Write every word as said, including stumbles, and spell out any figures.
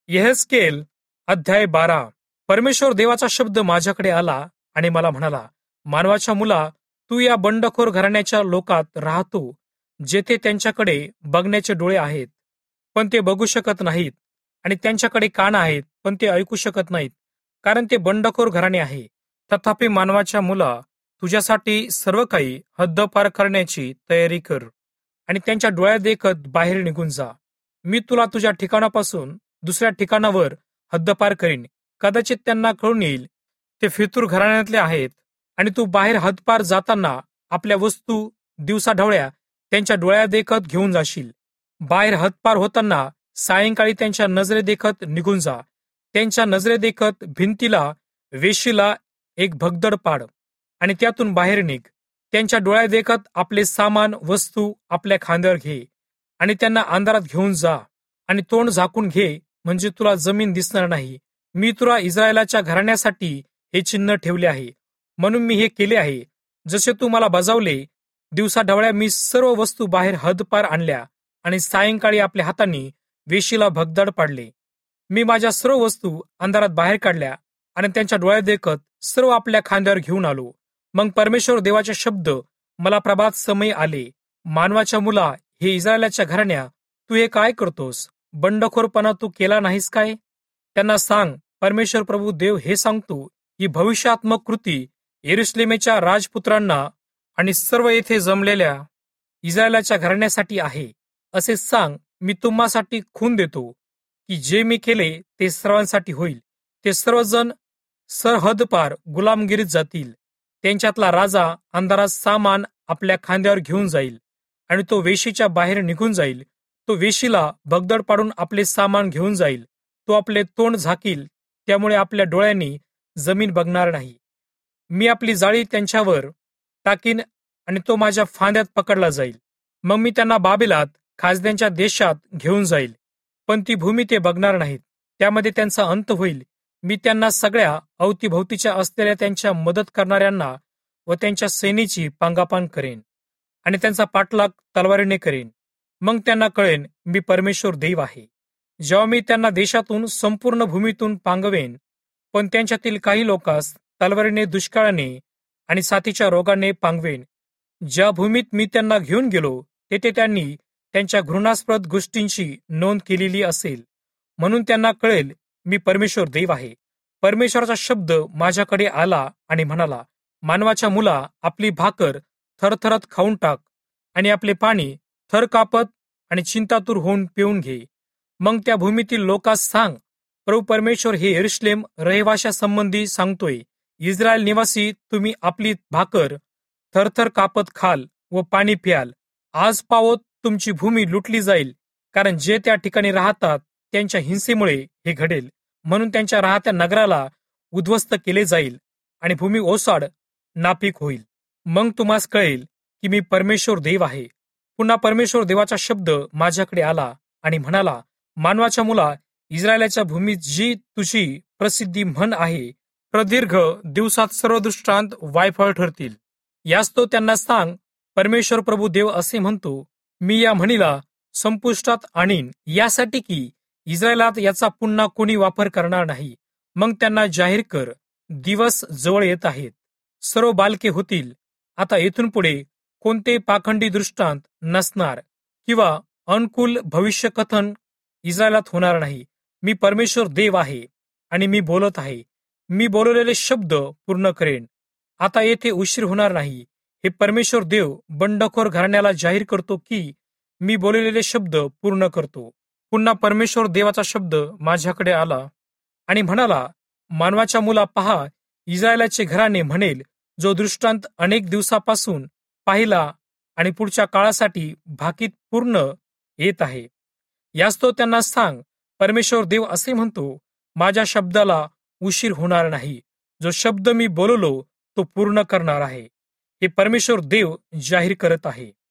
यहेजकेल अध्याय बारा. परमेश्वर देवाचा शब्द माझ्याकडे आला आणि मला म्हणाला, मानवाच्या मुला, तू या बंडखोर घराण्याच्या लोकात राहतो, जेथे त्यांच्याकडे बघण्याचे डोळे आहेत पण ते बघू शकत नाहीत, आणि त्यांच्याकडे कान आहेत पण ते ऐकू शकत नाहीत, कारण ते बंडखोर घराणे आहे. तथापि मानवाच्या मुला, तुझ्यासाठी सर्व काही हद्दपार करण्याची तयारी कर आणि त्यांच्या डोळ्यात देखत बाहेर निघून जा. मी तुला तुझ्या ठिकाणापासून दुसऱ्या ठिकाणावर हद्दपार करीन. कदाचित त्यांना कळून येईल ते फितूर घराण्यातले आहेत, आणि तू बाहेर हद्दपार जाताना आपल्या वस्तू दिवसाढवळ्या त्यांच्या डोळ्यात देखत घेऊन जाशील. बाहेर हद्दपार होताना सायंकाळी त्यांच्या नजरे देखत निघून जा. त्यांच्या नजरे देखत भिंतीला, वेशीला एक भगदड पाड आणि त्यातून बाहेर निघ. त्यांच्या डोळ्यात देखत आपले सामान वस्तू आपल्या खांद्यावर घे आणि त्यांना अंधारात घेऊन जा आणि तोंड झाकून घे, म्हणजे तुला जमीन दिसणार नाही. मी तुला इस्रायलाच्या घराण्यासाठी हे चिन्ह ठेवले आहे, म्हणून मी हे केले आहे. जसे तू मला बजावले, दिवसाढवळ्या मी सर्व वस्तू बाहेर हद्दपार आणल्या आणि सायंकाळी आपल्या हातांनी वेशीला भगदड पाडले. मी माझ्या सर्व वस्तू अंधारात बाहेर काढल्या आणि त्यांच्या डोळ्यात देखत सर्व आपल्या खांद्यावर घेऊन आलो. मग परमेश्वर देवाचे शब्द मला प्रभात समय आले, मानवाच्या मुला, हे इस्रायलाच्या घराण्या, तू हे काय करतोस? बंडखोरपणा तू केला नाहीस काय? त्यांना सांग, परमेश्वर प्रभू देव हे सांगतो, ही भविष्यात्मक कृती यरुशलेमेच्या राजपुत्रांना आणि सर्व येथे जमलेल्या इस्रायलाच्या घराण्यासाठी आहे. असे सांग, मी तुम्हासाठी खून देतो की जे मी केले ते सर्वांसाठी होईल. ते सर्वजण सरहद्दपार गुलामगिरीत जातील. त्यांच्यातला राजा अंधारात सामान आपल्या खांद्यावर घेऊन जाईल आणि तो वेशीच्या बाहेर निघून जाईल. तो वेशीला भगदड पाडून आपले सामान घेऊन जाईल. तो आपले तोंड झाकील, त्यामुळे आपल्या डोळ्यांनी जमीन बघणार नाही. मी आपली जाळी त्यांच्यावर टाकीन आणि तो माझ्या फांद्यात पकडला जाईल. मग मी त्यांना बाबेलात, खाजद्यांच्या देशात घेऊन जाईल, पण ती भूमी ते बघणार नाहीत. त्यामध्ये त्यांचा अंत होईल. मी त्यांना सगळ्या अवतीभोवतीच्या असलेल्या त्यांच्या मदत करणाऱ्यांना व त्यांच्या सैन्याची पांगापांग करेन आणि त्यांचा पाठलाग तलवारीने करेन. मग त्यांना कळेन मी परमेश्वर देव आहे, जेव्हा मी त्यांना देशातून, संपूर्ण भूमीतून पांगवेन. पण त्यांच्यातील काही लोकांस तलवारीने, दुष्काळाने आणि साथीच्या रोगाने पांगवेन. ज्या भूमीत मी त्यांना घेऊन गेलो तेथे त्यांनी त्यांच्या घृणास्पद गोष्टींची नोंद केलेली असेल. म्हणून त्यांना कळेल मी परमेश्वर देव आहे. परमेश्वराचा शब्द माझ्याकडे आला आणि म्हणाला, मानवाच्या मुला, आपली भाकर थरथरत खाऊन टाक आणि आपले पाणी थर कापत आणि चिंतातूर होऊन पिऊन घे. मग त्या भूमीतील लोकांस सांग, प्रभू परमेश्वर हे यरुशलेम रहिवाशासंबंधी सांगतोय, इस्रायल निवासी, तुम्ही आपली भाकर थरथर कापत खाल व पाणी प्याल. आज पावत तुमची भूमी लुटली जाईल, कारण जे त्या ठिकाणी राहतात त्यांच्या हिंसेमुळे हे घडेल. म्हणून त्यांच्या राहत्या नगराला उद्ध्वस्त केले जाईल आणि भूमी ओसाड नापीक होईल. मग तुम्हास कळेल की मी परमेश्वर देव आहे. पुन्हा परमेश्वर देवाचा शब्द माझ्याकडे आला आणि म्हणाला, मानवाच्या मुला, इस्रायलाच्या भूमीत जी तुझी प्रसिद्धी म्हण आहे, प्रदीर्घ दिवसात सर्व दृष्टांत वायफळ ठरतील. यास तो त्यांना सांग, परमेश्वर प्रभू देव असे म्हणतो, मी या म्हणीला संपुष्टात आणीन, यासाठी की इस्रायलात याचा पुन्हा कोणी वापर करणार नाही. मग त्यांना जाहीर कर, दिवस जवळ येत आहेत, सर्व बालके होतील. आता येथून पुढे कोणते पाखंडी दृष्टांत नसणार किंवा अनुकूल भविष्य कथन इस्रायलात होणार नाही. मी परमेश्वर देव आहे आणि मी बोलत आहे. मी बोलवलेले शब्द पूर्ण करेन. आता येथे उशीर होणार नाही. हे परमेश्वर देव बंडखोर घराण्याला जाहीर करतो की मी बोलवलेले शब्द पूर्ण करतो. पुन्हा परमेश्वर देवाचा शब्द माझ्याकडे आला आणि म्हणाला, मानवाच्या मुला, पहा, इस्रायलाचे घराणे म्हणेल, जो दृष्टांत अनेक दिवसापासून पाहिला आणि पुढच्या काळासाठी भाकीत पूर्ण येत आहे. यास तो त्यांना सांग, परमेश्वर देव असे म्हणतो, माझ्या शब्दाला उशीर होणार नाही. जो शब्द मी बोललो तो पूर्ण करणार आहे. हे परमेश्वर देव जाहीर करत आहे.